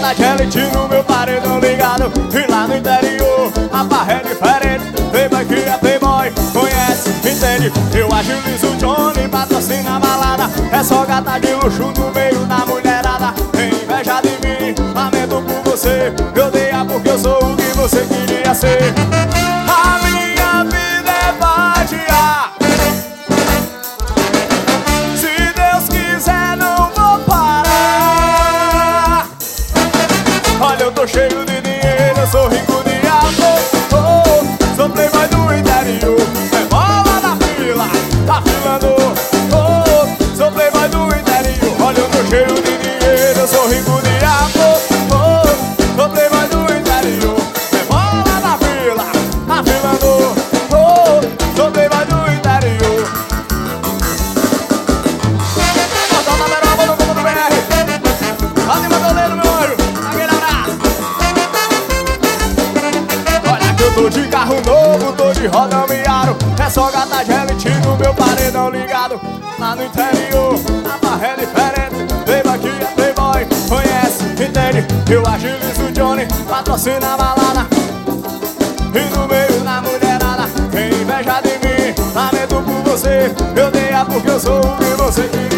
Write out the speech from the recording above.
gata Gelite no meu paredão ligado. E lá no interior a barra é diferente. Playboy que é playboy, conhece, entende. Eu agilizo o Johnny, patrocina a balada. É só gata de luxo no meio da mulherada. Tem inveja de mim, lamento por você. Eu odeia porque eu sou o que você queria ser. A minha vida é vadiar. Se Deus quiser não vou parar. Olha, eu tô cheio de dinheiro, eu sou rico de amor. Sou playboy do interior, é bola na fila, tá filando. Sou playboy do interior. Olha, eu tô cheio de dinheiro, eu sou rico de amor. Sou playboy do interior, é bola na fila, tá filando. Sou playboy do interior. Botão na merda, no mundo do BR. Lá de Madoleiro, meu anjo, aquele abraço. Olha que eu tô de carro novo, tô de roda miaro. É só gata Gelite no meu paredão ligado. Lá no interior, a barra é diferente. Playboy que é playboy, conhece, entende. Eu agilizo o Johnny, patrocina a balada. E no meio da mulherada tem inveja de mim, lamento por você. Eu odeia porque eu sou o que você queria.